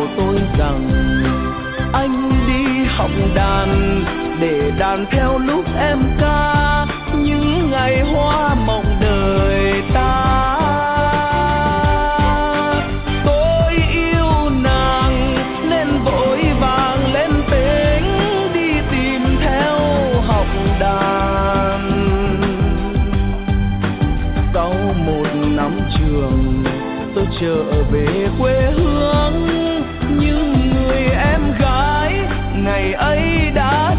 bảo tôi rằng anh đi học đàn để đàn theo lúc em ca những ngày hoa mộng đời ta. Tôi yêu nàng nên vội vàng lên bến đi tìm theo học đàn. Sau một năm trường tôi trở về quê hương, nhưng người em gái ngày ấy đã